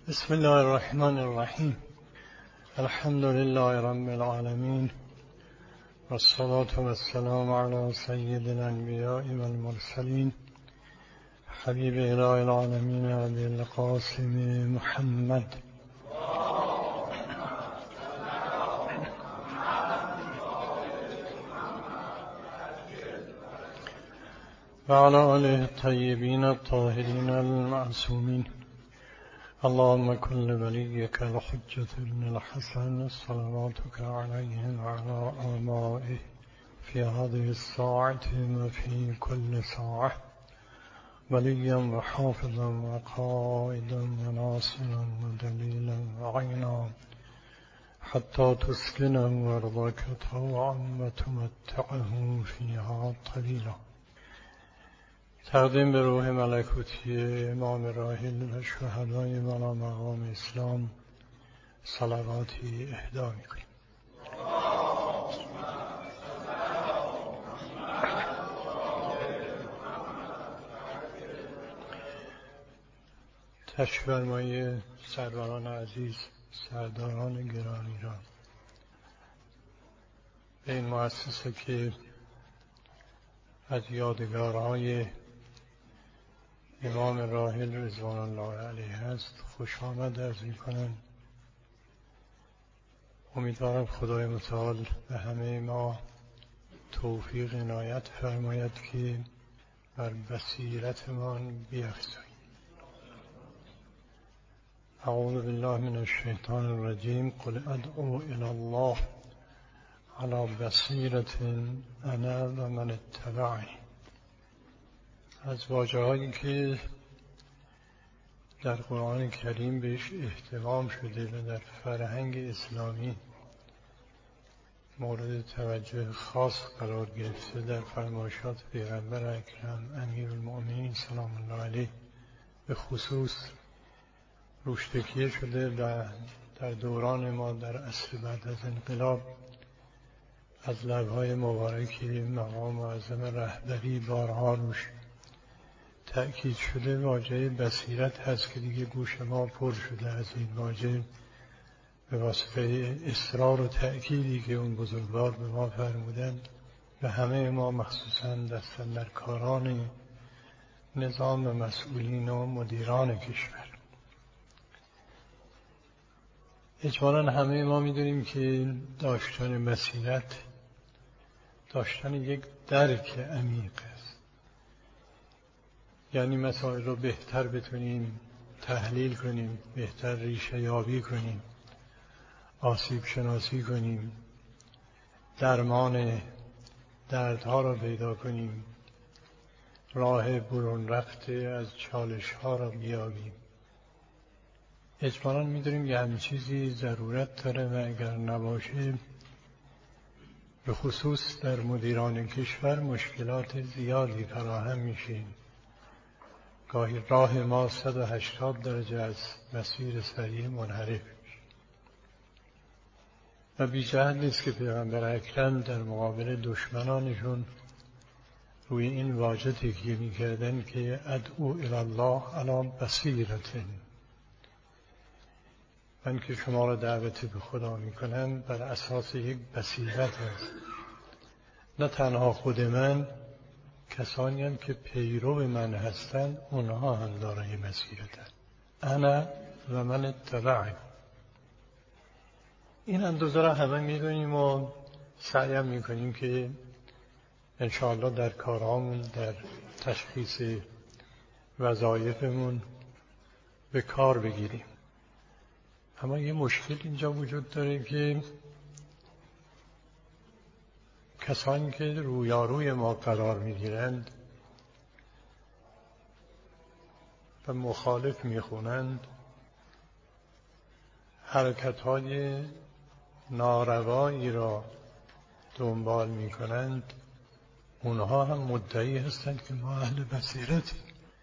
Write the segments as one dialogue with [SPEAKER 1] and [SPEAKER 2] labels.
[SPEAKER 1] بسم الله الرحمن الرحیم. الحمد لله رب العالمین والصلاة والسلام على سید الانبیاء والمرسلین حبیب اله العالمین ابی القاسم محمد و علی آله الطیبین الطاهرین المعصومین. اللهم كن لوليك الحجة بن الحسن صلواتك عليه وعلى آبائه في هذه الساعة وفي كل ساعة وليا وحافظا وقائدا وناصرا ودليلا وعينا حتى تسكنه أرضك طوعا وتمتعه فيها طويلا. تقدیم به روح ملکوتی امام راحل و شهدای والا مقام اسلام صلواتی اهدا می‌کنیم. تشریف فرمایید سروران عزیز، سرداران گرامی را به این مؤسسه که از یادگارهای امام راحل رضوان الله علیه است خوش آمد عرض می‌کنم. امیدوارم خدای متعال به همه ما توفیق عنایت فرماید که بر بصیرتمان بیفزاییم. اعوذ بالله من الشیطان الرجیم. قل ادعو الی الله علی بصیرة انا و من اتبعنی. از واژه‌هایی که در قرآن کریم بهش اهتمام شده و در فرهنگ اسلامی مورد توجه خاص قرار گرفته در فرمایشات پیغمبر اکرم امیرالمؤمنین سلام الله علیه به خصوص روش تکیه شده و در دوران ما در عصر بعد از انقلاب از لب‌های مبارک مقام معظم رهبری بارها روش تأکید شده. واژه بصیرت هست که دیگه گوش ما پر شده از این واژه به واسطه اصرار و تأکیدی که اون بزرگوار به ما فرمودند و همه ما مخصوصاً دستاندرکاران نظام و مسئولین و مدیران کشور. اجمالاً همه ما می‌دونیم که داشتن بصیرت داشتن یک درک عمیق است، یعنی مسائل رو بهتر بتونیم تحلیل کنیم، بهتر ریشه یابی کنیم، آسیب شناسی کنیم، درمان دردها را پیدا کنیم، راه برون رفته از چالش ها را بیابیم. اجمالاً می‌دونیم یه همین چیزی ضرورت داره و اگر نباشه به خصوص در مدیران کشور مشکلات زیادی فراهم میشه. گاهی راه ما 180 درجه از مسیر صحیح منحرف میشه و بی جهت نیست که پیغمبر اکرم در مقابل دشمنانشون روی این واژه تکیه میکردن که ادعو الی الله علی بصیرة. من که شما را دعوت به خدا میکنم بر اساس یک بصیرت است، نه تنها خود من، کسانی هم که پیرو من هستند اونها هم دارای بصیرتند. انا و من اتبعنی. این اندازه را همه میدونیم و سعیم میکنیم که انشاءالله در کارهامون، در تشخیص وظایفمون به کار بگیریم. اما یه مشکل اینجا وجود داره که کسانی که رویاروی ما قرار میگیرند و مخالف میخونند، حرکت‌های ناروایی را دنبال میکنند، اونها هم مدعی هستند که ما اهل بصیرتیم.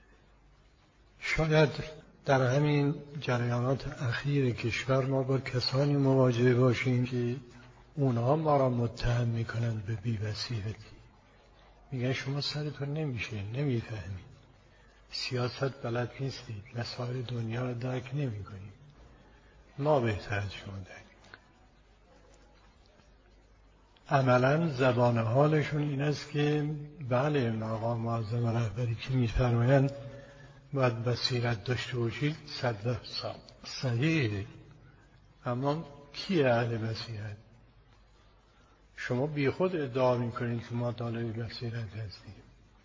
[SPEAKER 1] شاید در همین جریانات اخیر کشور ما با کسانی مواجه باشیم که اونها ما را متهم میکنند به بی‌بصیرتی. میگن شما سرتون نمیشه، نمیفهمید، سیاست بلد نیستید، مسائل دنیا رو درک نمیکنید. ما بهتر از شما درک. عملا زبان حالشون این است که بله مقام معظم رهبری که می‌فرمایند باید بصیرت داشته باشید 100% صحیحه، اما کی اهل بصیرت؟ شما بی خود ادعا میکنید که ما طالب بصیرت هستیم.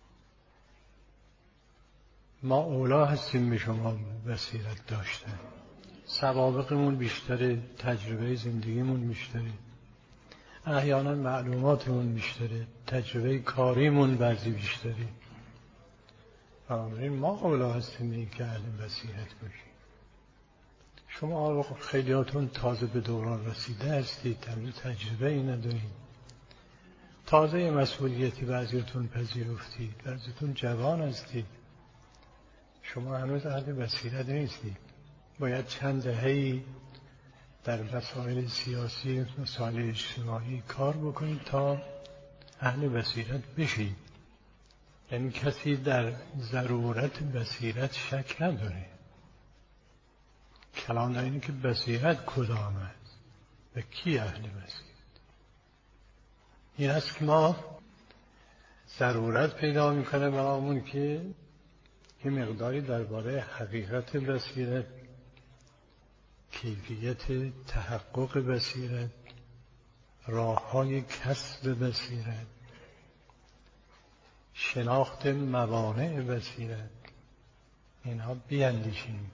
[SPEAKER 1] ما اولا هستیم به شما بصیرت داشتن. سوابقمون بیشتره، تجربه زندگیمون بیشتره، احیانا معلوماتمون بیشتره، تجربه کاریمون بعضی بیشتره. بنابراین ما اولا هستیم این که اهل بصیرت باشیم. شما خیلیاتون تازه به دوران رسیده هستید، تجربه ای ندارید، تازه مسئولیتی بعضیتون پذیرفتید، بعضیتون جوان هستید، شما هنوز اهل بصیرت نیستید. باید چند دهه‌ای در مسائل سیاسی، مسائل اجتماعی کار بکنید تا اهل بصیرت بشید. یعنی کسی در ضرورت بصیرت شک نداره. کلام در اینه که بصیرت کدام است و کی اهل بصیرت. این است که ما ضرورت پیدا میکنه برامون که یه مقداری درباره حقیقت بصیرت، کیفیت تحقق بصیرت، راه‌های کسب بصیرت، شناخت موانع بصیرت، اینها بیاندیشیم.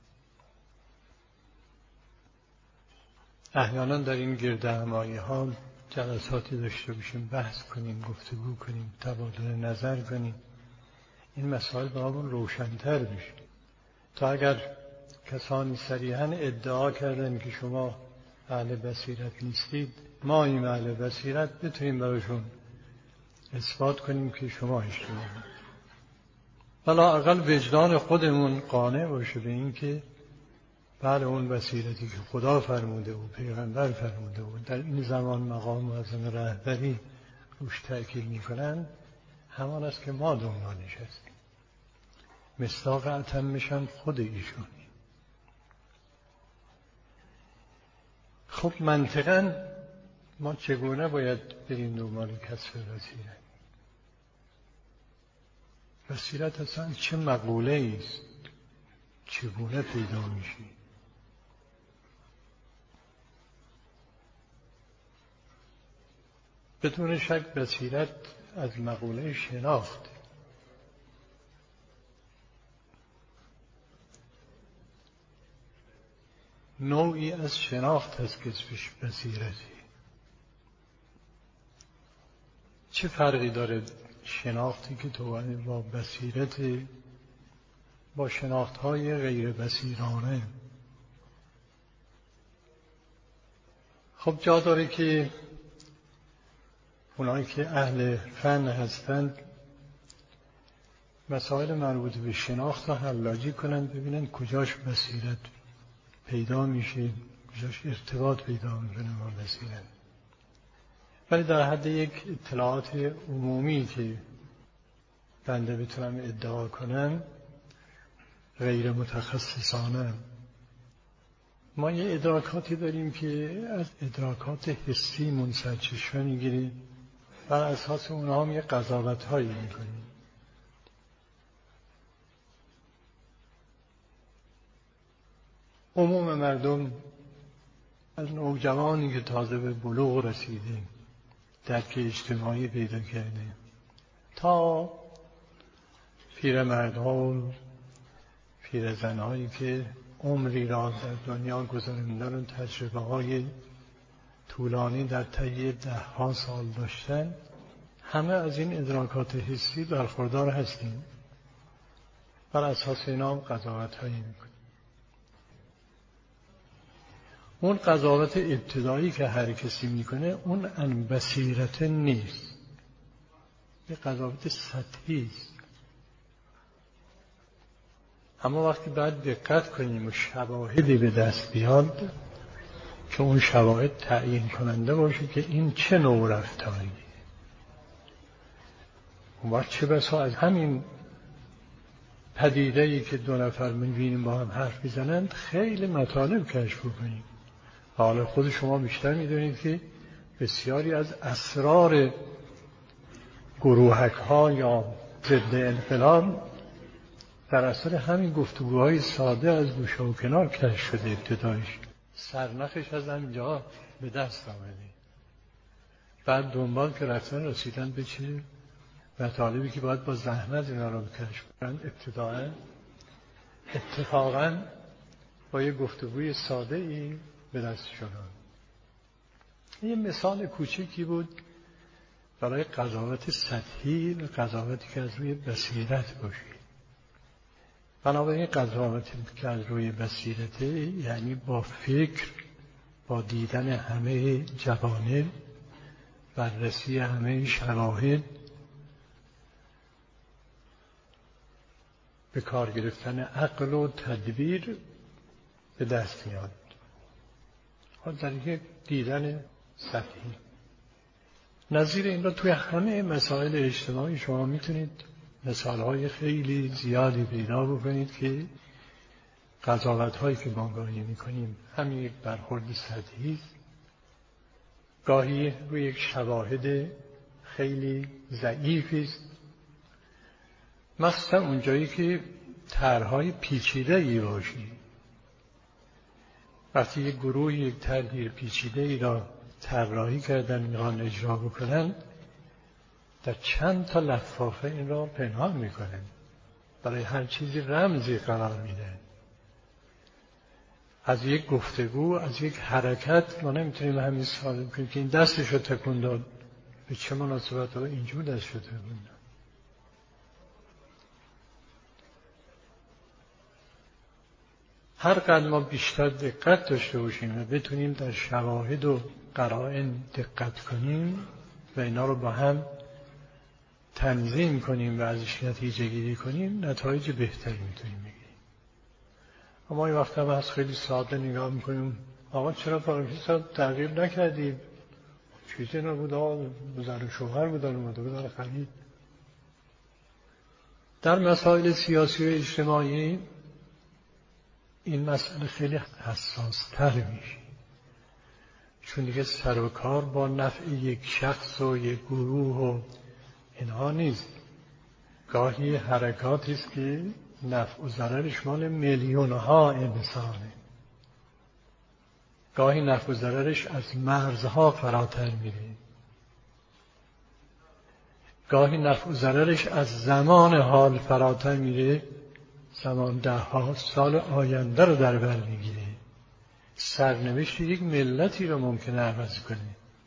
[SPEAKER 1] احیانا در این گردهمایی ها جلساتی داشته باشیم، بحث کنیم، گفتگو کنیم، تبادل نظر کنیم، این مسائل برامون روشن‌تر بشه. تا اگر کسانی صریحاً ادعا کردن که شما اهل بصیرت نیستید، ما این اهل بصیرت بتونیم براشون اثبات کنیم که شما اشتباهید. ولی اقل وجدان خودمون قانع باشه به این که بله اون بصیرتی که خدا فرموده و پیغمبر فرموده و در این زمان مقام معظم رهبری روش تأکید میکنن همان است که ما دنبالش هستیم. مصداق اتمش هم خود ایشونی. خب منطقاً ما چگونه باید بریم دنبال کسب بصیرت؟ بصیرت اصلا چه مقوله است؟ چگونه پیدا میشه؟ بدون شک بصیرت از مقوله شناخت. نوعی از شناخت است که اسمش بصیرتی. چه فرقی داره شناختی که تو با بصیرت با شناخت‌های غیر بصیرانه؟ خب جا داره که اونایی که اهل فن هستند مسائل مربوط به شناخت رو حلاجی کنند، ببینن کجاش بصیرت پیدا میشه، کجاش ارتباط پیدا میکنه با بصیرت. ولی در حد یک اطلاعات عمومی که بنده بتونم ادعا کنم غیر متخصصانه، ما یه ادراکاتی داریم که از ادراکات حسی منسجم میگیریم، بر اساس اونها هم یه قضاوت‌هایی میکنیم. عموم مردم از نوجوانی که تازه به بلوغ رسیده، درک اجتماعی پیدا کرده، تا پیرمردها و پیرزنهایی که عمری را در دنیا گذراندن و تجربه‌های طولانی در طی 10 سال داشتن، همه از این ادراکات حسی برخوردار هستیم. بر اساس اینا هم قضاوت‌هایی میکنیم. اون قضاوت ابتدایی که هر کسی میکنه اون عن بصیرت نیست، یه قضاوت سطحی است. اما وقتی باید دقت کنیم و شواهدی به دست بیاد که اون شواهد تعیین کننده باشه که این چه نوع رفتاریه، و چه بسا از همین پدیده‌ای که دو نفر می‌بینیم با هم حرف می‌زنند خیلی مطالب کشف کنیم. حالا خود شما بیشتر می‌دونید که بسیاری از اسرار گروهک‌ها یا ضد انقلاب در اثر همین گفتگوهای ساده از گوشه و کنار کشف شده. ابتدایش سرنخش از همینجا به دست آمده. بعد دنبال که رسیدن به چه مطالبی که باید با زحمت اینا رو کشف کنند. اتفاقاً با یه گفتگوی ساده ای به دست شدن. یه مثال کوچکی بود برای قضاوت سطحی و قضاوتی که از روی بصیرت باشید. بنابراین قضاوتی که از روی بصیرت یعنی با فکر، با دیدن همه جوانب، بررسی همه شواهد، به کار گرفتن عقل و تدبیر به دست میاد. در یک دیدن سطحی نظیر این را توی همه مسائل اجتماعی شما میتونید مثالهای خیلی زیادی پیدا بکنید که قضاوت‌هایی که ما گاهی میکنیم همین یک برخورد سطحی است. گاهی روی یک شواهد خیلی ضعیفی است، مثلا اونجایی که طرح‌های پیچیده‌ای باشی. وقتی یک گروه یک طرح پیچیده‌ای را طراحی کردن میخوان اجرا بکنن، در چند تا لفافه این را پنهان میکنن، برای هر چیزی رمزی قرار میدن. از یک گفتگو، از یک حرکت ما نمیتونیم همین سوال بکنیم که این دستش رو تکون داد، به چه مناسبت رو اینجور دستش رو تکون داد. هر قدر ما بیشتر دقت داشته باشیم و بتونیم در شواهد و قرائن دقت کنیم و اینا رو با هم تنظیم کنیم و ازش نتیجه گیری کنیم، نتایج بهتری میتونیم بگیریم. اما این وقت هم از خیلی ساده نگاه میکنیم، آقا چرا فلان تغییر نکردید؟ چیزی نبود، زن و شوهر بودن اومده بودن خرید. در مسائل سیاسی و اجتماعی این مسئله خیلی حساس تر میشه، چون دیگه سر و کار با نفع یک شخص و یک گروه و اینها نیست. گاهی حرکاتی است که نفع و ضررش مال میلیون‌ها انسانه. گاهی نفع و ضررش از مرزها فراتر میره. گاهی نفع و ضررش از زمان حال فراتر میره، زمان 10 سال آینده رو در بر میگیره. سرنوشت یک ملتی رو ممکنه عوض کنه.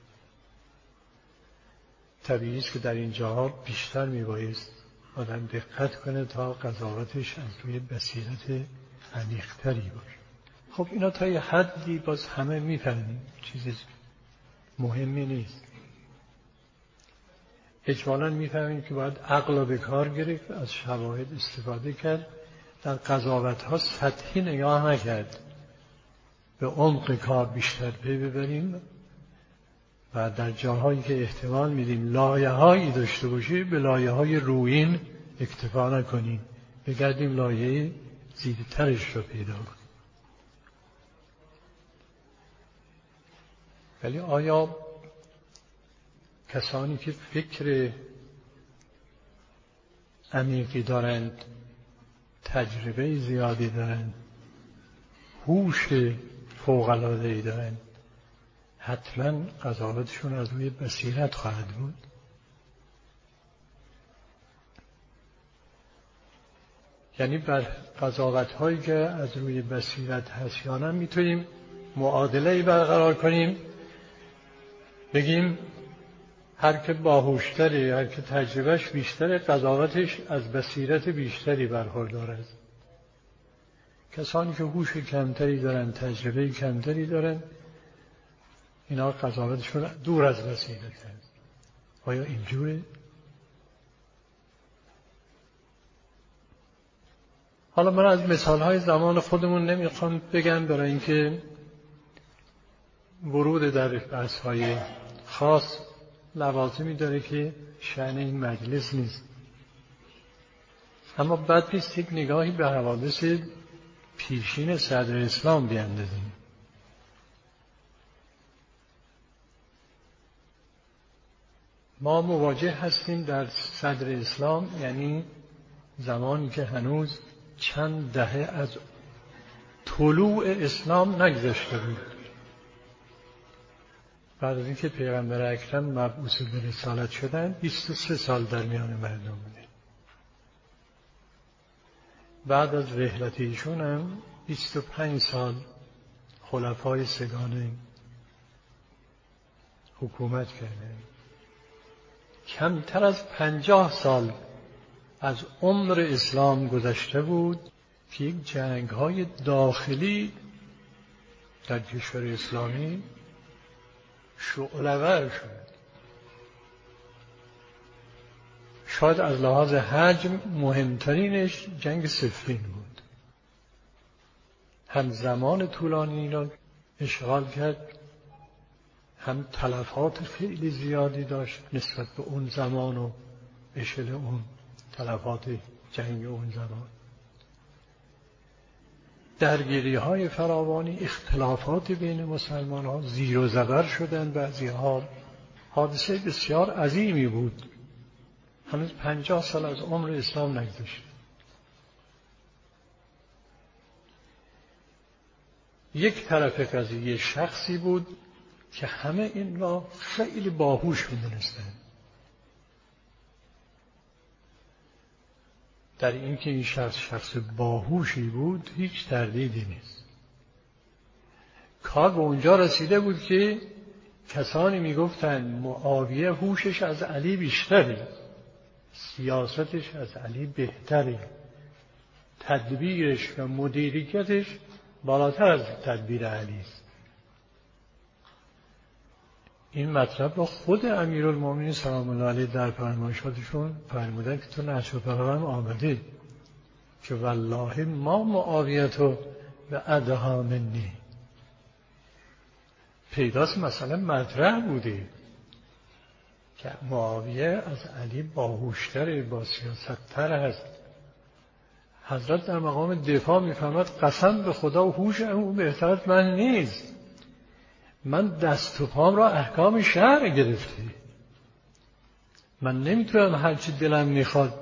[SPEAKER 1] طبیعی است که در این جاها بیشتر میبایست آدم دقت کنه تا قضاوتش از روی بصیرت عمیق‌تری باشه. خب اینا تا یه حدی باز همه میفهمیم، چیز مهمی نیست. اجمالاً میفهمیم که باید عقل رو به کار گرفت، از شواهد استفاده کرد، در قضاوت‌ها سطحی نگاه نکرد، به عمق کار بیشتر پی ببریم و در جاهایی که احتمال میدیم لایه‌هایی داشته باشه به لایه‌های رویین اکتفا نکنیم، بگردیم لایه زیرترش رو پیدا کنیم. ولی آیا کسانی که فکر عمیقی دارند، تجربه زیادی دارند، هوش فوق‌العاده‌ای دارند، حتما قضاوتشون از روی بصیرت خواهد بود؟ یعنی بر قضاوت‌هایی که از روی بصیرت هست یا نه میتونیم معادله‌ای برقرار کنیم، بگیم هر که باهوش‌تره، هر که تجربهش بیشتره، قضاوتش از بصیرت بیشتری برخوردار است. کسانی که هوش کمتری دارن، تجربه کمتری دارن، اینا قضاوتشون دور از بصیرت است. آیا اینجوره؟ حالا من از مثالهای زمان خودمون نمیخوام بگم، برای اینکه ورود در بحث‌های خاص لوازمی داره که شأن این مجلس نیست. اما بد نیست یک نگاهی به حوادث پیشین صدر اسلام بیندازیم. ما مواجه هستیم در صدر اسلام، یعنی زمانی که هنوز چند دهه از طلوع اسلام نگذشته بود. بعد از اینکه پیغمبر اکرم مبعوث به رسالت شدن 23 سال در میان مردم بوده. بعد از رحلت ایشون هم 25 سال خلفای سگانه حکومت کردند. کمتر از 50 سال از عمر اسلام گذشته بود که یک جنگ‌های داخلی در کشور اسلامی شعله‌ور شد. شاید از لحاظ حجم مهمترینش جنگ صفین بود. هم زمان طولانی را اشغال کرد، هم تلفات خیلی زیادی داشت نسبت به اون زمان و اشل اون تلفات جنگ اون زمان. درگیری‌های فراوانی، اختلافات بین مسلمان‌ها، زیر و زبر شدن بعضی‌ها. حادثه بسیار عظیمی بود. هنوز 50 سال از عمر اسلام نگذشته. یک طرف قضیه شخصی بود که همه این را خیلی باهوش می‌دونستند. در اینکه این شخص باهوشی بود هیچ تردیدی نیست. کار به اونجا رسیده بود که کسانی میگفتند معاویه هوشش از علی بیشتره، سیاستش از علی بهتره، تدبیرش و مدیریتش بالاتر از تدبیر علی است. این مطلب را خود امیرالمومنین سلام الله علیه در فرمایشاتشون فرمودن که تو نهج البلاغه آمده که والله ما معاویتو و ادها منی. پیداست مثلا مطرح بوده که معاویه از علی باهوشتر، با سیاست‌تر است. حضرت در مقام دفاع میفرماد قسم به خدا و هوش او بهتر از من نیست. من دست و پام را احکام شرع گرفته. من نمیتونم هر چی دلم میخواد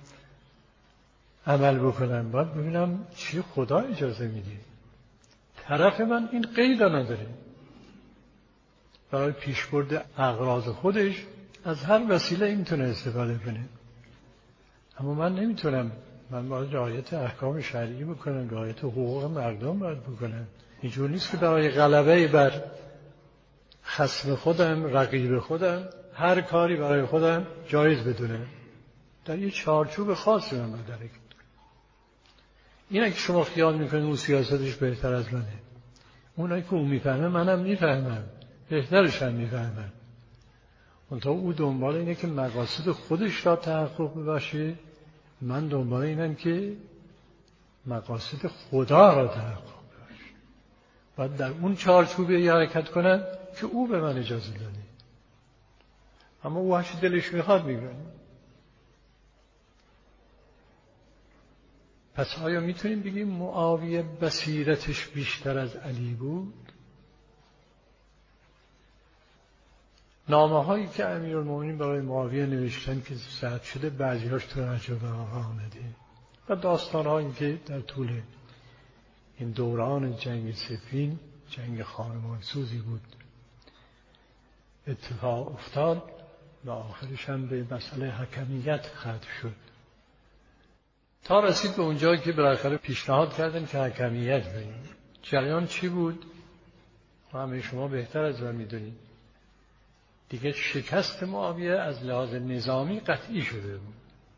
[SPEAKER 1] عمل بکنم. باید ببینم چی خدا اجازه میده. طرف من این قید نداره. برای پیشبرد اغراض خودش از هر وسیله این میتونه استفاده کنه. اما من نمیتونم. من باید رعایت احکام شرعی بکنم، رعایت حقوق مردم باید بکنم. اینجور نیست که برای غلبه بر خصم خودم، رقیب خودم، هر کاری برای خودم جایز بدونم. در یه چارچوب خاصی من باید حرکت کنم. اینه که شما خیال میکنید اون سیاستش بهتر از منه. اونایی که اون میفهمه منم میفهمم، بهترش هم میفهمم. منتها او دنبال اینه که مقاصد خودش را تحقق ببخشه، من دنبال اینم که مقاصد خدا را تحقق ببخشه. باید در اون چارچوبی حرکت کنم که او به من اجازه داده. اما او هرچی دلش میخواد میگه. پس آیا میتونیم بگیم معاویه بصیرتش بیشتر از علی بود؟ نامه هایی که امیرالمومنین برای معاویه نوشتن که ثبت شده بعضی‌هاش تو نهج البلاغه آمده و داستان هایی که در طول این دوران جنگ صفین، جنگ خانمانسوزی بود، اتفاق افتاد و آخرش هم به مسئله حکمیت ختم شد. تا رسید به اونجایی که بالاخره پیشنهاد کردن که حکمیت بگیم. جریان چی بود؟ همه شما بهتر از من میدونید. دیگه شکست معاویه از لحاظ نظامی قطعی شده بود.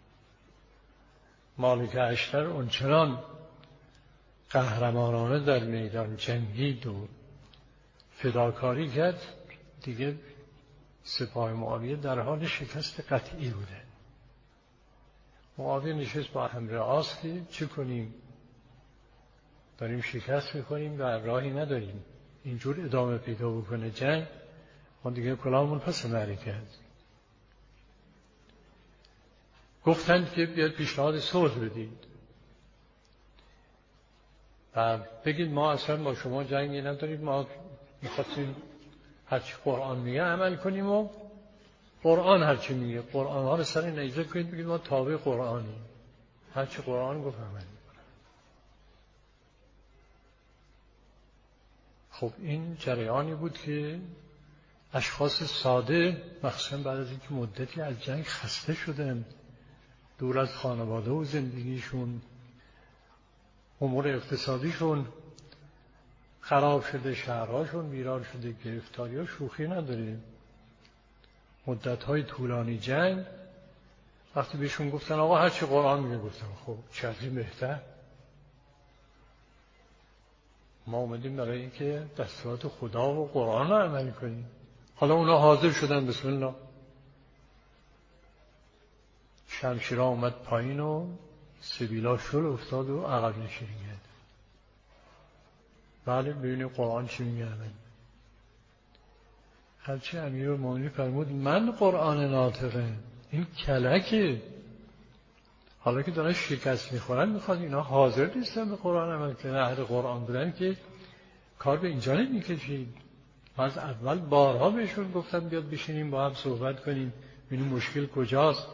[SPEAKER 1] مالک اشتر اونچنان قهرمانانه در میدان جنگید و فداکاری کرد، دیگه سپاه معاویه در حال شکست قطعی بوده. معاویه نشست با عمرو عاص که چه کنیم؟ داریم شکست میکنیم و راهی نداریم. اینجور ادامه پیدا بکنه جنگ، ما دیگه کلاهمون پس معرکه است. گفتند که بیاد پیشنهاد صلح بدید و بگید ما اصلا با شما جنگی نداریم، ما میخواستیم هرچی قرآن میگه عمل کنیم و قرآن هرچی میگه قرآن ها رو سر نیزه کنید، بگید ما تابع قرآنیم، هرچی قرآن گفت عمل میکنیم. خب این جریانی بود که اشخاص ساده مخصوصا بعد از اینکه مدتی از جنگ خسته شدن، دور از خانواده و زندگیشون، امور اقتصادیشون خراب شده، شهرهاشون ویران شده، گرفتاری ها شوخی نداره، مدت‌های طولانی جنگ. وقتی بهشون گفتن آقا هر چی قرآن میگه، گفتن خب چه از این بهتر، ما اومدیم برای اینکه دستورات خدا و قرآن رو عمل کنیم. حالا اونا حاضر شدن، بسم الله. شمشیرها اومد پایین و سبیلا شل افتاد و عقب نشینی کرد. بله ببینید قرآن چی میگه. هرچی امیرالمومنین فرمود من قرآن ناطقه، این کلکه. حالا که دارن شکست میخورن، میخواد اینا حاضر نیستن به قرآن عمل کنن، اهل قرآن بودن که کار به اینجا نمیکشید. من از اول بارها بهشون گفتم بیاد بشینیم با هم صحبت کنیم ببینیم مشکل کجاست.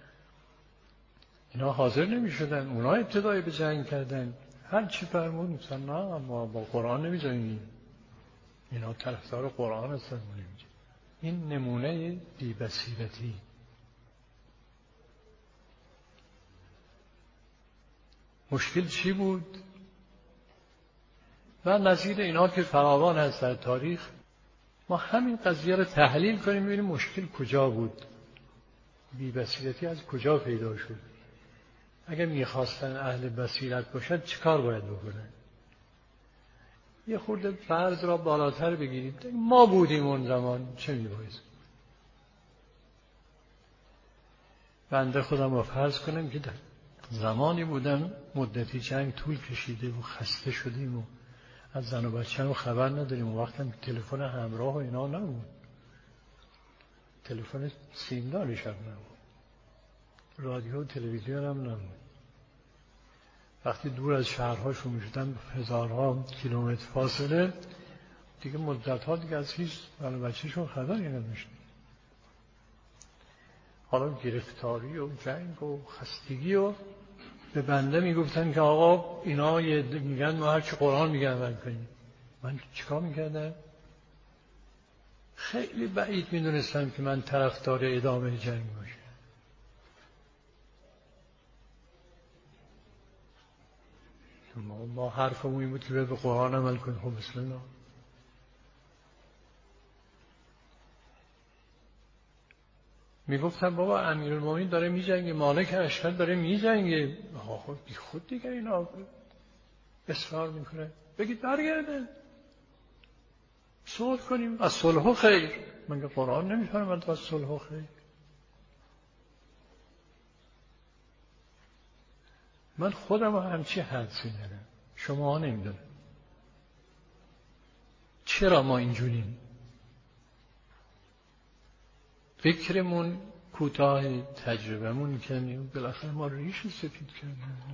[SPEAKER 1] اینا حاضر نمیشدن، اونا ابتدای به جنگ کردن. هر چی فرمود مثلا نه ما با قرآن نمیجنگیم، اینا طرفدار قرآن هستن. این نمونه بی‌بصیرتی. مشکل چی بود؟ و نظیر اینا که فراوان هست در تاریخ، ما همین قضیه رو تحلیل کنیم ببینیم مشکل کجا بود، بی‌بصیرتی از کجا پیدا شد. اگر میخواستن اهل بصیرت باشد چه کار باید بکنن؟ یه خورده فرض را بالاتر بگیریم. ما بودیم اون زمان چه میبایست؟ بنده خودم رو فرض کنم که در زمانی بودم مدتی جنگ طول کشیده و خسته شدیم و از زن و بچه هم خبر نداریم و وقتم تلفن همراه و اینا نبود، تلفن سیمدارش هم نبود، رادیو و تلویزیون هم نبود. وقتی دور از شهرهاشون میشدن هزارها کیلومتر فاصله، دیگه مدت‌ها دیگه از هیچ زن و بچه‌شون خبری نداشتن. حالا گرفتاری و جنگ و خستگی و به بنده میگفتن که آقا اینا میگن ما هرچی قرآن میگن عمل کنیم. من چیکار میکردم؟ خیلی بعید میدونستم که من طرفدار ادامه جنگ باشم. ما حرفمون این بود که به قرآن عمل کنیم. خب بسم الله. میگفتن بابا امیرالمومنین داره میجنگه، مالک اشهر داره میجنگه. خب بی خود دیگه اینا اصرار میکنه، بگید برگردن صلح کنیم، از صلح خیر. من که قرآن نمیفهمم از صلح خیر. من خودم همچی حدسی ندارم، شما ها نمیدونم چرا ما اینجوریم. فکرمون کوتاه، تجربهمون کنیم، بالاخره ما ریش سفید کردیم.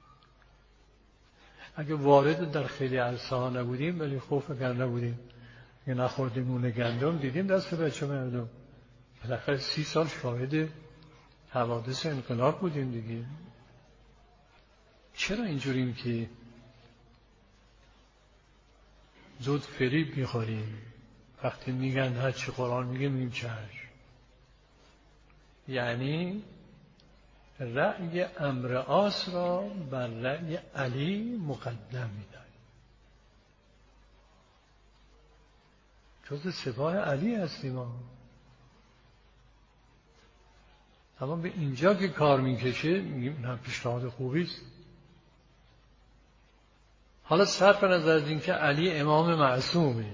[SPEAKER 1] اگه وارد در خیلی عرصه ها نبودیم، ولی خوف اگر نبودیم، اگه نخوردیم نون گندم، دیدیم دست بچه مردم. بالاخره 30 سال شاهد حوادث انقلاب بودیم دیگه. چرا اینجوریم که زود فریب میخوریم؟ وقتی میگن هر چی قرآن میگه میگیم چشم، یعنی رأی امر آس را بر رأی علی مقدم میدن. جز سپاه علی هستیم ما. اما به اینجا که کار میکشه میگیم نه پیشنهاد خوبی است. حالا صرف نظر از اینکه علی امام معصومه،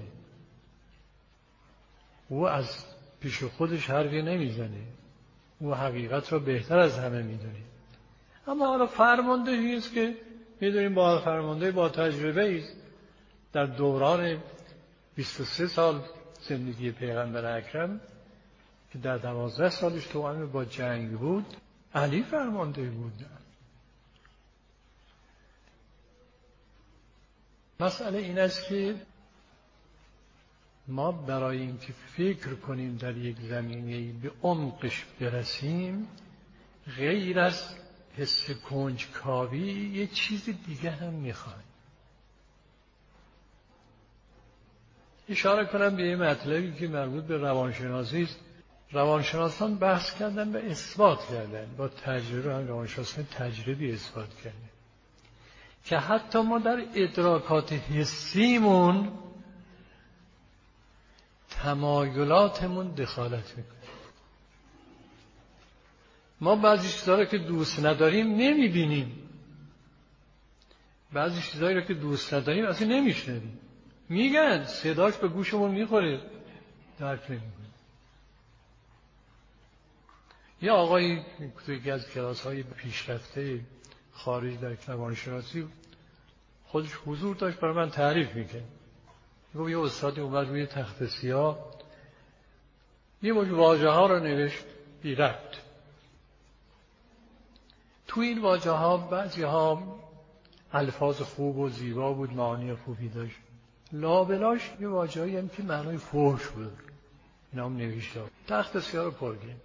[SPEAKER 1] او از پیش خودش حرفی نمیزنه، او حقیقت را بهتر از همه میدونه. اما حالا فرماندهی است که میدونیم با فرمانده با تجربه است. در دوران 23 سال زندگی پیغمبر اکرم که در 12 سالش توأم با جنگ بود، علی فرمانده بود. مسئله این است که ما برای اینکه فکر کنیم در یک زمینه‌ای به عمقش برسیم، غیر از حس کنجکاوی یه چیز دیگه هم میخوایم. اشاره کنم به یه مطلبی که مربوط به روانشناسی است. روانشناسان بحث کردن و اثبات کردن، با تجربه هم روانشناسان تجربی اثبات کردن که حتی ما در ادراکات حسیمون تمایلاتمون دخالت میکنه. ما بعضی چیزها رو که دوست نداریم نمیبینیم، بعضی چیزهایی رو که دوست نداریم اصلا نمیشنویم. میگن صداش به گوشمون میخوره، درک نمیکنیم. یه آقایی توی یکی از کلاس‌های پیشرفته خارج در روانشناسی خودش حضور داشت، برای من تعریف میکنه. گفت یه استادی اومد روی تخت سیاه یه مجموعه واژه ها رو نوشت بی ربط. تو این واژه ها بعضی ها الفاظ خوب و زیبا بود، معانی خوبی داشت، لابلاش یه واژه‌ای هم که معنای فحش بود، اینا هم نوشته. تخت سیاه رو پر کرد.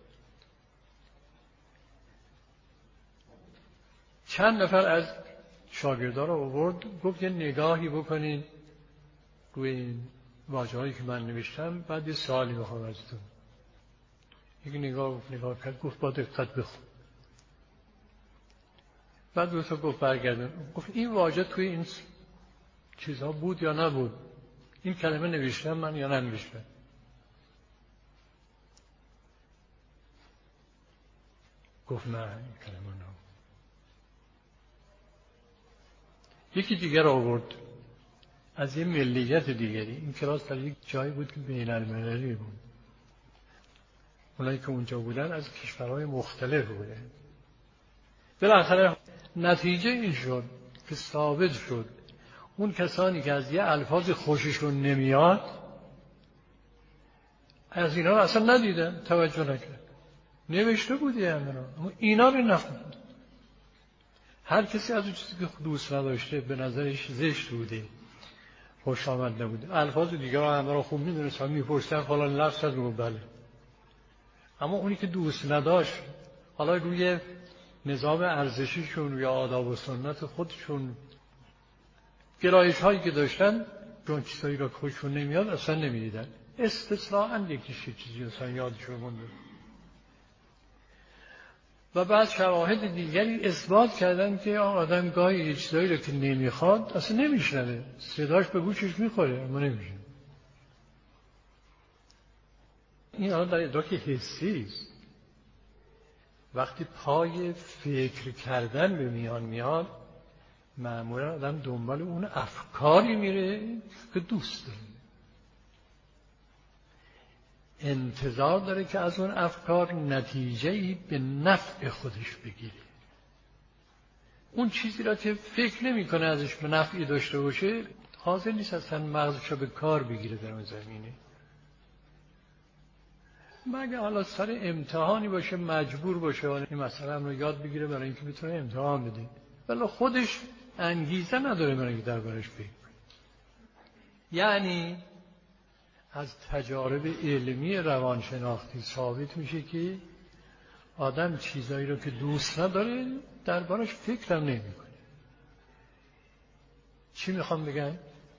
[SPEAKER 1] چند نفر از شاگردان رو آورد، گفت یه نگاهی بکنین روی این واژه‌هایی که من نوشتم، بعد یه سوالی می‌خوام ازتون. یک نگاه کرد، گفت با دقت بخون. بعد دوستا گفت برگردن، گفت این واژه توی این چیزها بود یا نبود؟ این کلمه نوشتم من یا ننوشتم؟ گفت نه، این کلمه نبود. یکی دیگر آورد از یه ملیت دیگری. این کلاس در یک جایی بود که بین المللی بود، اونایی که اونجا بودن از کشورهای مختلف بودن. بالاخره نتیجه این شد که ثابت شد اون کسانی که از یه الفاظ خوششون نمیاد از اینا رو اصلا ندیدن، توجه نکرد. نوشته بودی اما اینا رو نخوند. هر کسی از اون چیزی که دوست نداشته به نظرش زشت بوده، خوش آمد نبوده، الفاظ دیگه رو همه رو خوب میدونستن، میپرسن فلان لفظ رو بله. اما اونی که دوست نداشت، حالا روی نظام ارزشیشون یا آداب و سنت خودشون گرایش هایی که داشتن، چون چیزایی را خوششون نمیاد اصلا نمیدیدن. استثناءً یکی چیزی اصلا یادشون مونده. و بعد شواهد دیگری اثبات کردن که آدم گاهی یه چیزایی را که نمیخواد اصلا نمیشنوه، صداش به گوشش میخوره اما نمیشنوه. این حالا در ادراک حسی است. وقتی پای فکر کردن به میان میاد، معمولا آدم دنبال اون افکاری میره که دوست داره، انتظار داره که از اون افکار نتیجه‌ای به نفع خودش بگیره. اون چیزی را که فکر نمی‌کنه ازش به نفعی داشته باشه، حاضر نیست اصلا مغزش رو به کار بگیره در اون زمینه. مگه حالا سر امتحانی باشه مجبور باشه این مسئله رو یاد بگیره برای اینکه بتونه امتحان بده، ولی خودش انگیزه نداره برای اینکه دربارش فکر کنه. یعنی از تجارب علمی روانشناختی ثابت میشه که آدم چیزایی رو که دوست نداره دربارش فکر هم نمیکنه. چی میخوام بگم؟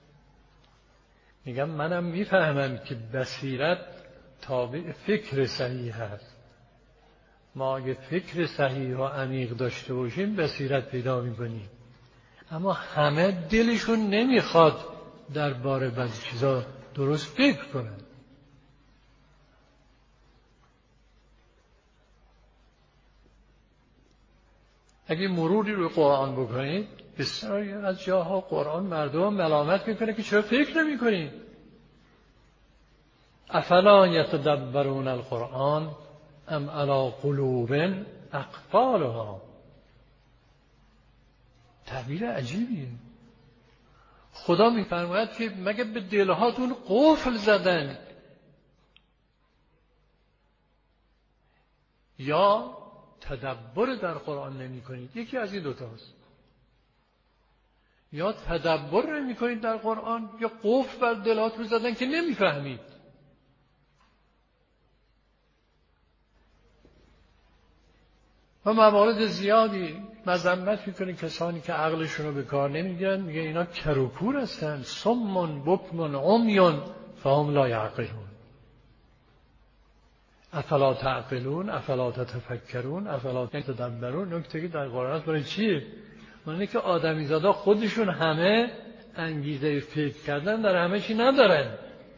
[SPEAKER 1] میگم منم میفهمم که بصیرت تابع فکر صحیح هست. ما اگه فکر صحیح و عمیق داشته باشیم بصیرت پیدا میکنیم، اما همه دلشون نمیخواد درباره بعضی چیزا درست فکر کنن. اگه مروری رو قرآن بکنید، بسیاری از جاها قرآن مردم ملامت میکنه که چرا فکر نمی کنید؟ افلا یتدبرون القرآن ام علی قلوب اقفالها. تعبیر عجیبیه. خدا میفرماید که مگه به دلهاتون قفل زدن یا تدبر در قرآن نمی کنید. یکی از این دوتاست. یا تدبر نمی کنید در قرآن، یا قفل بر دلاتون زدن که نمیفهمید. و موارد زیادی مذمت میکنه کسانی که عقلشون رو به کار نمیگیرن، میگه اینا کر و کور هستن، صم بکم عمی فهم لا یعقلون. افلا تعقلون افلا تتفکرون افلا تدبرون. نکته که در قرآن هست برای چیه؟ معنی که آدمیزادا خودشون همه انگیزه فکر کردن در همه چی ندارن.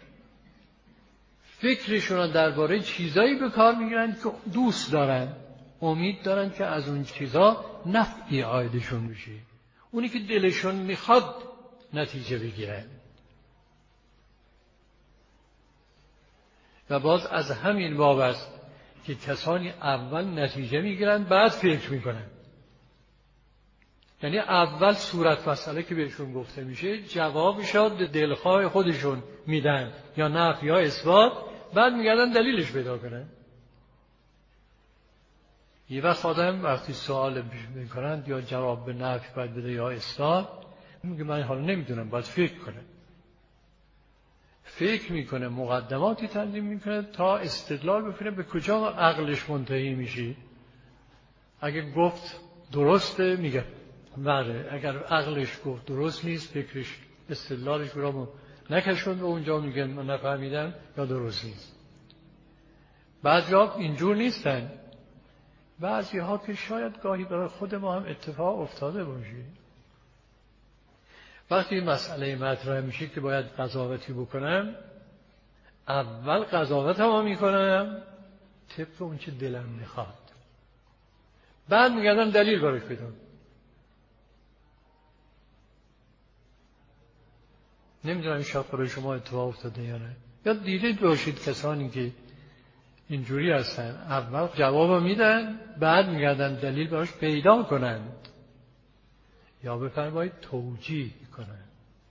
[SPEAKER 1] فکرشون رو درباره چیزایی به کار میگیرن که دوست دارن، امید دارن که از اون چیزا نفعی عایدشون بشه، اونی که دلشون میخواد نتیجه بگیرن. و باز از همین باب است که کسانی اول نتیجه میگیرن بعد فکر میکنن. یعنی اول صورت مسئله که بهشون گفته میشه جوابش را دلخواه خودشون میدن، یا نفی یا اثبات، بعد میگردن دلیلش پیدا کنن. یه وقت آدم وقتی سوال میکنند یا جواب به نفی باید بده یا اثبات، میگه من حالا نمیدونم، باید فکر کنه. فکر میکنه، مقدماتی تنظیم میکنه تا استدلال بکنه به کجا عقلش منتهی میشه. اگه گفت درسته میگه بله، اگر عقلش گفت درست نیست، فکرش استدلالش برامو نکشون به اونجا، میگه من نفهمیدم یا درست نیست. بعضیا اینجور نیستن، بعضی ها که شاید گاهی برای خود ما هم اتفاق افتاده باشه، وقتی مسئله مطرح میشه که باید قضاوتی بکنم، اول قضاوت هم میکنم طبق اون چه دلم میخواد، بعد میگردم دلیل براش بدم. نمیدونم این شاید برای شما اتفاق افتاده یا نه، یا دیدید باشید کسانی که اینجوری هستن، اول جواب میدن بعد میگردن دلیل براش پیدا کنند، یا بفرمایید توجیه کنند.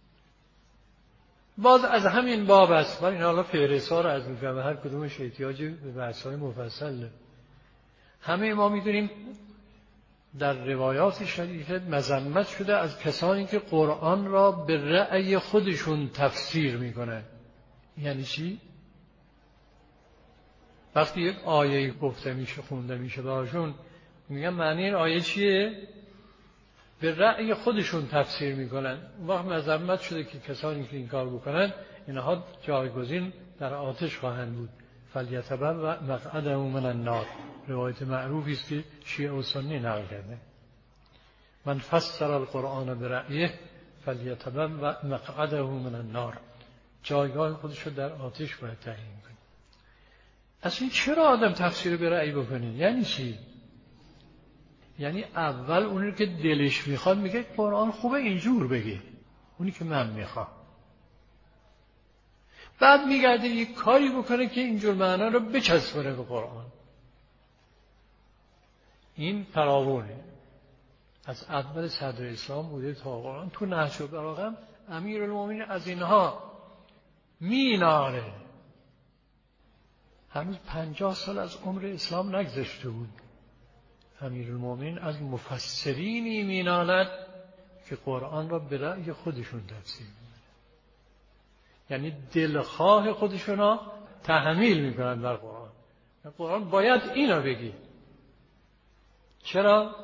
[SPEAKER 1] باز از همین باب است. من این حالا فهرست‌ها رو از میگم، هر کدومش احتیاجی به بحث‌های مفصل. همه ما میدونیم در روایات شریفه مذمت شده از کسانی که قرآن را به رأی خودشون تفسیر میکنن. یعنی چی؟ وقتی یک آیه گفته میشه، خونده میشه براشون، میگن معنی این آیه چیه؟ به رأی خودشون تفسیر میکنن. اون وقت مذمت شده که کسانی که این کار بکنن اینها جایگزین در آتش خواهند بود. فلیتبوأ مقعده من النار. روایت معروفی است که شیعه و سنی نقل کرده. من فسر القرآن برأیه فلیتبوأ مقعده من النار. جایگاه خودش رو در آتش باید تعیین کنه. اصلا چرا آدم تفسیر به رأی بکنه؟ یعنی چی؟ یعنی اول اونی که دلش میخواد میگه قرآن خوبه اینجور بگی، اونی که من میخوام، بعد میگرده یک کاری بکنه که اینجور معنا رو بچسبونه به قرآن. این فراوونه، از اول صدر اسلام بوده تا قرآن. تو نهج البلاغه امیرالمومنین از اینها میناره. هنوز 50 سال از عمر اسلام نگذشته بود، امیرالمومنین از مفسرینی مینالد که قرآن را به رأی خودشون تفسیر میکنن، یعنی دلخواه خودشون را تحمیل میکنن در قرآن. قرآن باید اینا بگی. چرا؟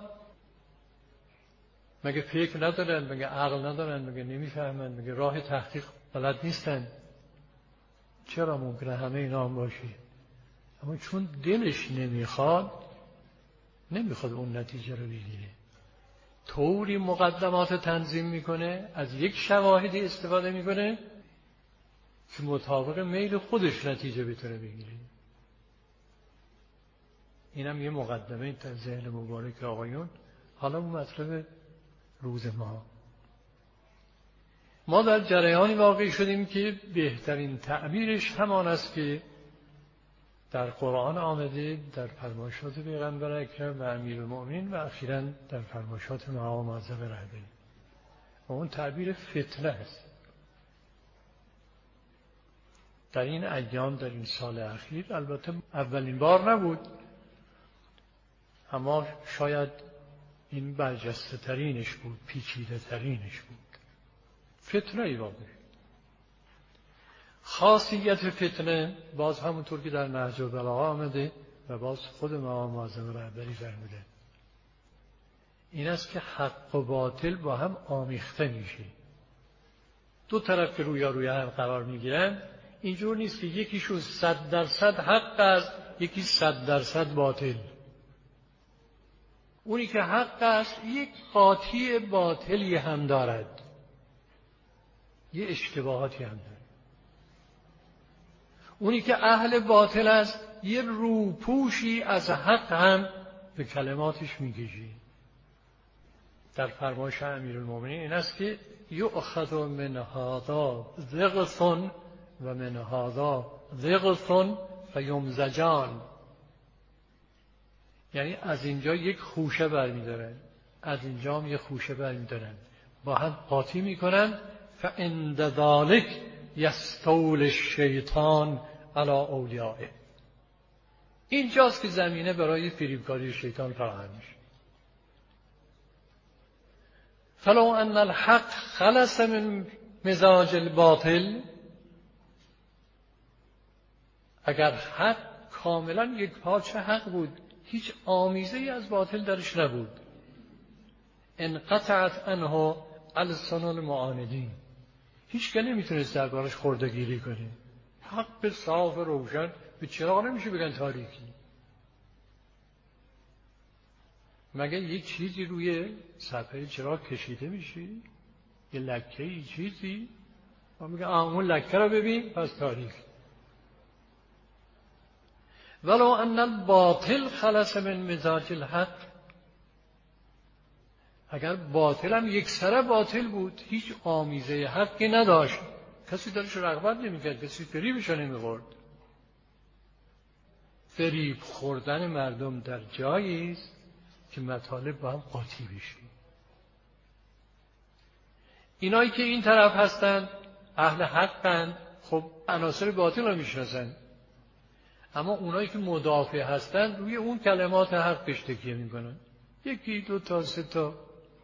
[SPEAKER 1] مگه فکر ندارن؟ مگه عقل ندارن؟ مگه نمیفهمن؟ مگه راه تحقیق بلد نیستن؟ چرا ممکنه همه اینا هم باشه؟ اما چون دلش نمیخواد اون نتیجه رو بگیره. طوری مقدمات تنظیم میکنه، از یک شواهدی استفاده میکنه که مطابق میل خودش نتیجه بتونه بگیره. اینم یه مقدمه در ذهن مبارک آقایون. حالا اون مطلب روز ما در جریانی واقع شدیم که بهترین تعبیرش همان است که در قرآن آمده، در فرمایشات پیغمبر اکرم و امیرالمومنین و اخیراً در فرمایشات مقام معظم رهبری، و اون تعبیر فتنه است. در این ایام، در این سال اخیر، البته اولین بار نبود، اما شاید این برجسته ترینش بود، پیچیده ترینش بود. فتنه ای واقع. خاصیت فتنه باز همونطور که در نهج البلاغه آمده و باز خود امام معظم رهبری فرموده، این است که حق و باطل با هم آمیخته میشه. دو طرف که روی هم قرار میگیرن، اینجور نیست که یکیشون 100% حق است، یکی 100% باطل. اونی که حق است یک قاطی باطلی هم دارد، یه اشتباهاتی هم دارد. اونی که اهل باطل است یه روپوشی از حق هم به کلماتش میکشی. در فرمایش امیرالمومنین این است که یؤخذ من هذا ضغث و من هذا ضغث فیمزجان، یعنی از اینجا یک خوشه برمیدارن، از اینجا هم یک خوشه برمیدارن، با هم قاطی میکنن. فعند ذلک یستول الشیطان علی اولیائه، اینجاست که زمینه برای فریبکاری شیطان فراهم میشه. فلو ان الحق خلص من مزاج الباطل، اگر حق کاملا یک پارچه حق بود، هیچ آمیزه‌ای از باطل درش نبود، انقطعت عنه السن المعاندین، هیچ که نمیتونست دربارش خردگیری کنه. حق صاف روشن، به چراغ نمیشه بگن تاریکی. مگه یک چیزی روی صفحه چراغ کشیده میشه، یه لکه ای چیزی، ما میگن اون لکه رو ببین پس تاریک. ولو ان الباطل خلص من مزاج الحق، اگر باطل هم یک سره باطل بود، هیچ آمیزه حقی نداشت، کسی درش رغبت نمیکرد، کسی فریبش نمیخورد. فریب خوردن مردم در جایی است که مطالب با هم قاطی بشه. اینایی که این طرف هستند اهل حقند، خب عناصر باطل رو میشناسن، اما اونایی که مدافع هستند روی اون کلمات حق تکیه میکنن. یکی دو تا سه تا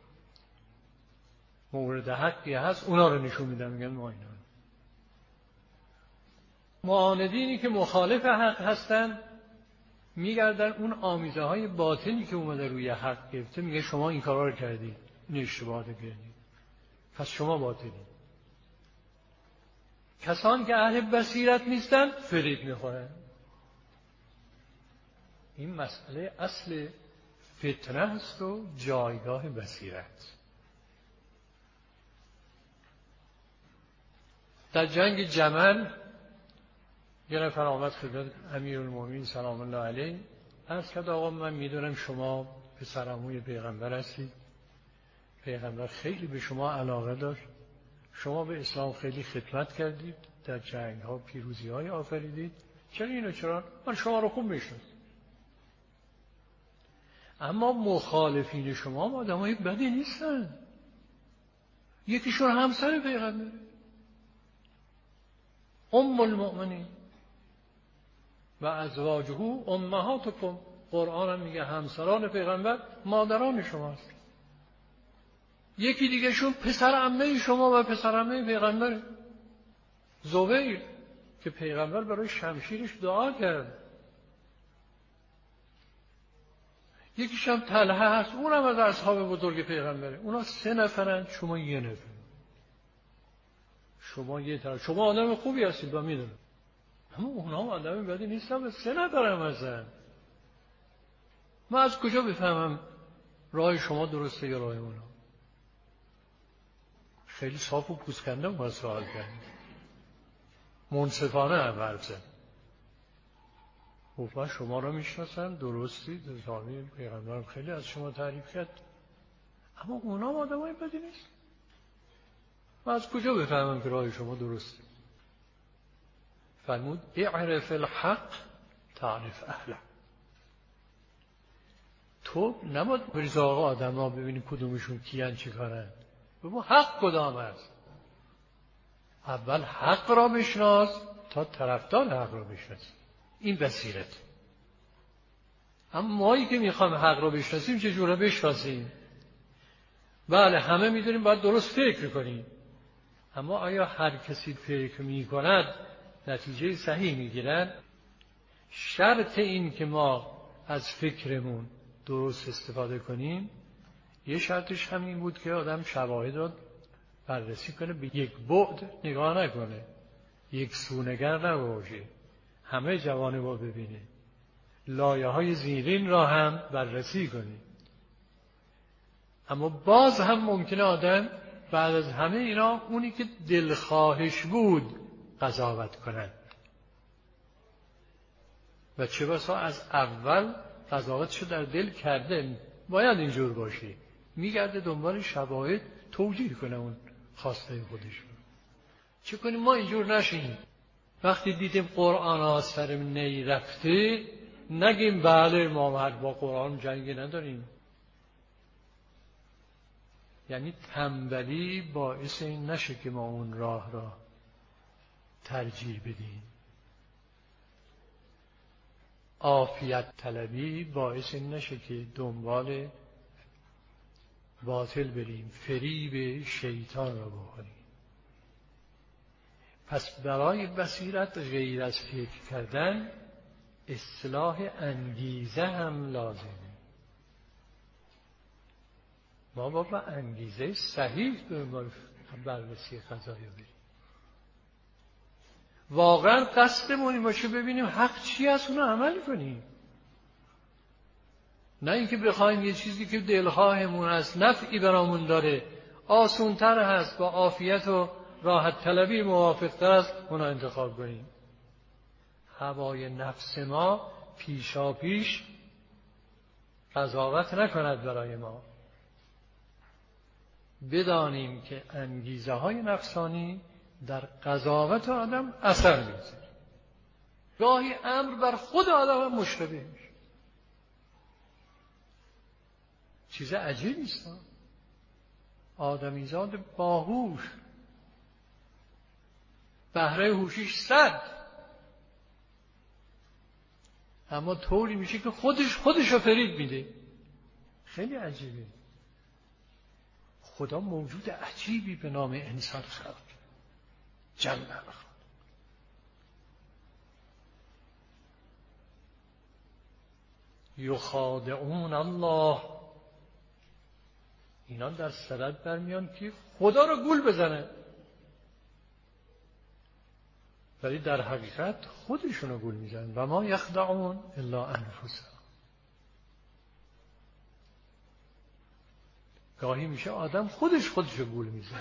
[SPEAKER 1] مورد حقی هست، اونا رو نشون میدن، میگن ما اینا. معاندینی که مخالف حق هستند میگردن اون آمیزه های باطلی که اومده روی حق گرفته، میگه شما این کارا رو کردید، این اشتباهات کردید، پس شما باطلید. کسانی که اهل بصیرت نیستن فریب میخورن. این مسئله اصل فتنه است و جایگاه بصیرت. در جنگ جمل یه نفر آمد خدمت امیرالمومنین سلام الله علیه، عرض کرد آقا من میدونم شما پسرعموی پیغمبر هستید، پیغمبر خیلی به شما علاقه داشت، شما به اسلام خیلی خدمت کردید، در جنگ ها پیروزی های آفریدید، چرا اینو چرا؟ من شما رو خوب میشناسم، اما مخالفین شما آدمای بدی نیستن، یکیشون همسر پیغمبر، ام المؤمنین و ازواجه امهاتکم، قرآن هم میگه همسران پیغمبر مادران شماست. یکی دیگه شون پسر عمه شما و پسر عمه پیغمبر، زبیر، که پیغمبر برای شمشیرش دعا کرد. یکیش هم طلحه هست، اونم از اصحاب بزرگ پیغمبره. اونا 3 نفرن، شما 1 نفر. شما یه طرف، شما آدم خوبی هستید و میدونم، اما اونا هم آدم بدی نیستن و 3 نفرم هستن. من از کجا بفهمم راه شما درسته یا راه اونا؟ خیلی صاف و پوزکنده ما سوال کرد، منصفانه هم حرف زد. گفت من شما را میشناسم، درستی زاویه پیغمبرم خیلی از شما تعریف کرد، اما اونا هم آدمای بدی نیست. من از کجا بفهمم که راه شما درسته؟ فرمود اعرف الحق تعرف اهله. تو نباید بریز آقا آدم ها ببینی کدومشون کیان چی کارن، ببین حق کدام است. اول حق را بشناس تا طرفدار حق را بشناس. این بصیرت.
[SPEAKER 2] اما مایی که میخوام حق رو بشناسیم چه جوره بشناسیم؟ بله همه میدونیم باید درست فکر کنیم، اما آیا هر کسی فکر میکند نتیجه صحیح میگیرد؟ شرط این که ما از فکرمون درست استفاده کنیم یه شرطش همین بود که آدم شواهد رو بررسی کنه، به یک بعد نگاه نکنه، یک سونگر نباشه، همه جوانب رو ببینه، لایه های زیرین را هم بررسی کنه. اما باز هم ممکنه آدم بعد از همه اینا اونی که دلخواهش بود قضاوت کند و چه بسا از اول قضاوتشو در دل کرده. باید اینجور باشه، میگرده دنبال شواهد توجیه کنه اون خواسته خودش. چه کنیم ما اینجور نشیم؟ وقتی دیدیم قرآن ها سر نی رفته نگیم بله ما با قرآن جنگی نداریم. یعنی تنبلی باعث این نشه که ما اون راه را ترجیح بدیم. عافیت طلبی باعث این نشه که دنبال باطل بریم، فریب شیطان را بخوریم. پس برای بصیرت غیر از فکر کردن اصلاح انگیزه هم لازمه. ما با انگیزه صحیح به بررسی قضایا بریم. واقعا قصدمون این باشه ببینیم حق چی است اونو عمل کنیم، نه اینکه بخوایم یه چیزی که دلخواهمون هست نفعی برامون داره آسونتر هست با عافیت و راحت طلبی موافقتر است اونو انتخاب کنیم. هوای نفس ما پیشا پیش قضاوت نکند برای ما. بدانیم که انگیزه های نفسانی در قضاوت آدم اثر می‌گذاره. گاهی امر بر خود آدم مشتبه میشه. چیز عجیبی است. آدمیزاد باهوش بهره هوشیش 100، اما طوری میشه که خودش رو فریب میده. خیلی عجیبه. خدا موجود عجیبی به نام انسان خلق جل بخواد. یخادعون الله، اینا در سرت برمیان که خدا رو گول بزنه، ولی در حقیقت خودشونو گول میزنن. و ما یخدعون الا انفسهم. گاهی میشه آدم خودشو گول میزنه.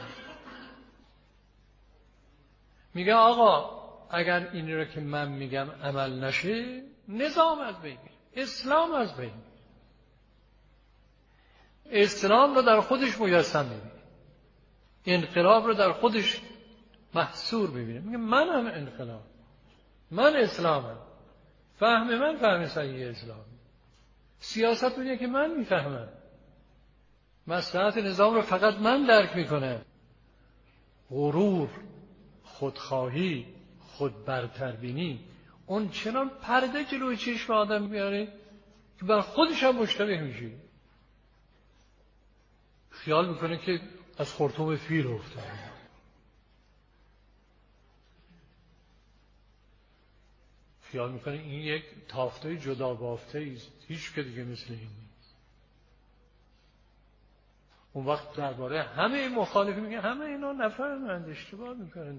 [SPEAKER 2] میگه آقا اگر این رو که من میگم عمل نشه نظام از بین میره، اسلام از بین میره. اسلام رو در خودش مجسم میبینه، انقلاب رو در خودش محصور میبینه. میگه من هم انقلاب، من اسلامم، فهم من فهم صحیح اسلام، سیاست اونیه که من میفهمم، مصلحت نظام رو فقط من درک میکنم. غرور، خودخواهی، خود برتربینی اون چنان پرده جلوی چشم آدم میاره که بر خودش هم مشتبه میشه. خیال میکنه که از خرطوم فیل افتاده، خیال میکنه این یک تافته جدا بافته است، هیچ که دیگه مثل این نیست. اون وقت درباره همه مخالفی میگه همه اینا نفهمند، اشتباه میکنند.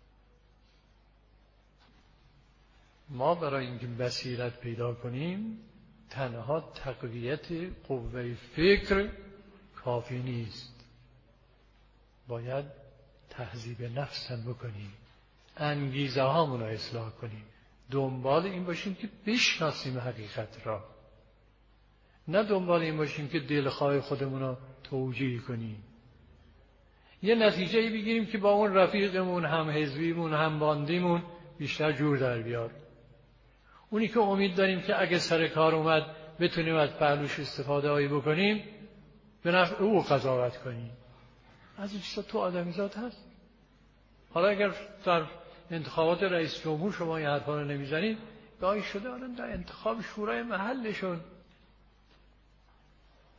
[SPEAKER 2] ما برای اینکه بصیرت پیدا کنیم تنها تقویت قوه فکر کافی نیست، باید تهذیب نفس هم بکنیم، انگیزه هامون رو اصلاح کنیم، دنبال این باشیم که بشناسیم حقیقت را، نه دنبال این باشیم که دلخواه خودمون رو توجیه کنیم، یه نتیجه بگیریم که با اون رفیقمون هم حزبیمون هم باندیمون بیشتر جور در بیاد. اونی که امید داریم که اگه سر کار اومد بتونیم از پهلوش استفاده هایی بکنیم به نفع او قضاوت کنیم. از این چیزا تو آدمیزاد هست. حالا اگر در انتخابات رئیس جمهور شما این حرفا رو نمیزنید، گاهی شده آدم در انتخاب شورای محلشون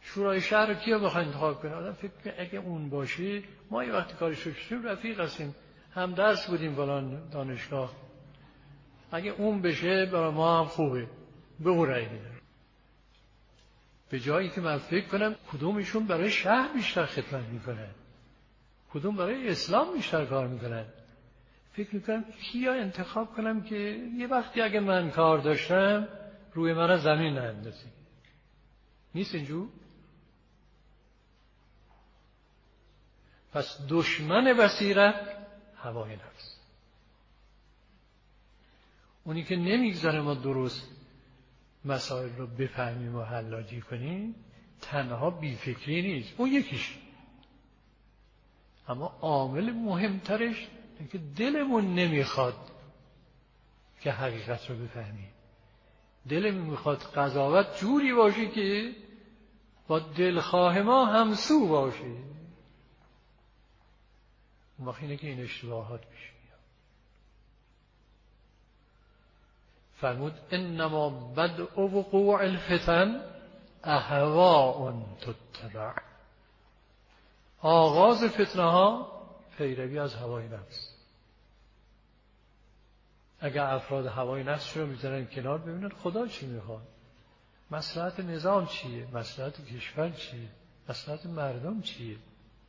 [SPEAKER 2] شورای شهر رو کیا بخواد انتخاب کنه؟ آدم فکر کنه اگه اون باشه، ما یه وقتی کارش رو کشیم رفیق هستیم، هم درس بودیم فلان دانشگاه، اگه اون بشه برای ما هم خوبه، به اون رأی میدن. به جایی که من فکر کنم کدومشون برای شهر بیشتر خدمت میکنن، کدوم برای اسلام بیشتر کار میکنن، فکر میکنم کیا انتخاب کنم که یه وقتی اگه من کار داشتم روی من زمین نندازی. نیست اینجور؟ پس دشمن بصیرت هوای نفس، اونی که نمیگذاره ما درست مسائل رو بفهمیم و حلاجی کنیم. تنها بیفکری نیست، اون یکیش، اما عامل مهمترش اینه که دلمون نمیخواد که حقیقت رو بفهمیم. دلمون میخواد قضاوت جوری باشه که با دلخواه ما همسو باشه. اون وقت اینه که این اشتباهات پیش میاد. فرمود انما بدء وقوع الفتن اهواء تتبع. آغاز فتنه ها پیروی از هوای نفس. اگر افراد هوای نفس رو میذارن کنار، ببینن خدا چی میخواد، مصلحت نظام چیه، مصلحت کشور چیه، مصلحت مردم چیه،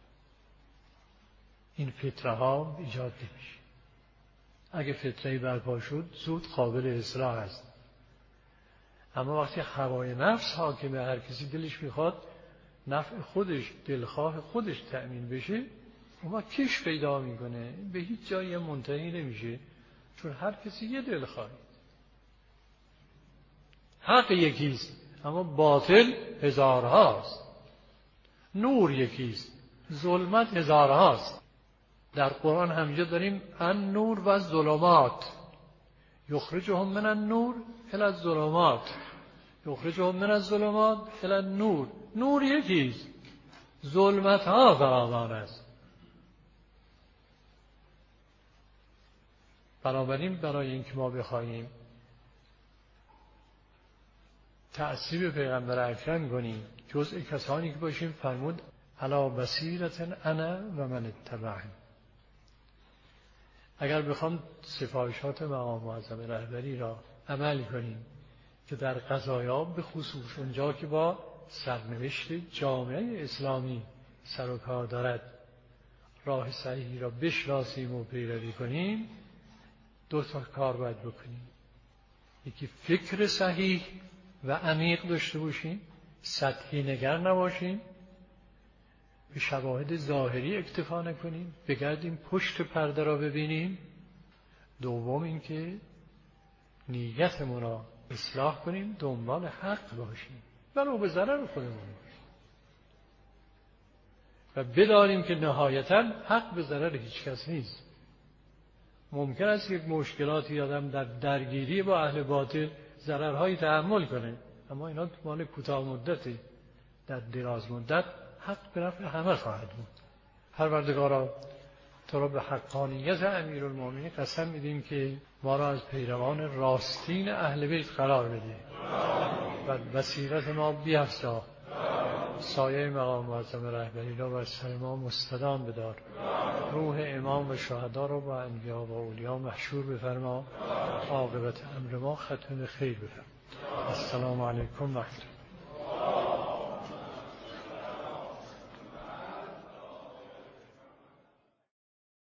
[SPEAKER 2] این فتنه ها ایجاد نمیشه. اگه فتنه‌ای برپا شد زود قابل اصلاح است. اما وقتی هوای نفس حاکمه، هر کسی دلش میخواد نفع خودش، دلخواه خودش تأمین بشه، اون وقت کش پیدا میکنه، به هیچ جایی منتهی نمیشه، چون هر کسی یه دلخواهی. حق یکیست اما باطل هزارهاست، نور یکیست ظلمت هزارهاست. در قرآن همینجا داریم النور و الظلمات، یخرجهم من النور الی الظلمات، یخرجهم من الظلمات الی النور. نور یکیست، ظلمت ها فراوان است. بنابراین برای اینکه ما بخواهیم تعصیب پیغمبر اکرم کنیم، جزء کسانی که باشیم، فرمود علی بصیرة انا و من اتبعني. اگر بخوام سفارشات مقام معظم رهبری را عمل کنیم که در قضایا به خصوص اونجا که با سرنوشت جامعه اسلامی سر و کار دارد، راه صحیحی را بشناسیم و پیروی کنیم، دو تا کار باید بکنیم. یکی فکر صحیح و عمیق داشته باشیم، سطحی نگر نباشیم، به شواهد ظاهری اکتفا نکنیم، بگردیم پشت پرده را ببینیم. دوم اینکه نیتمون را اصلاح کنیم، دنبال حق باشیم ولو به ضرر خودمون باشیم، و بدانیم که نهایتاً حق به ضرر هیچ کس نیست. ممکن است یک مشکلاتی آدم در درگیری با اهل باطل ضررهایی تحمل کنه، اما اینا مال کوتاه مدتی، در دراز مدت حق به نفع همه خواهد بود. پروردگارا تو را به حقانیت امیرالمومنین قسم میدیم که ما را از پیروان راستین اهل بیت قرار بده و بصیرت ما بیفزا، سایه مقام معظم رهبری را بر سر ما مستدام بدار، روح امام و شهدا را با انبیا و اولیا محشور بفرما، عاقبت امر ما ختم خیر بفرما. السلام علیکم و رحمت الله.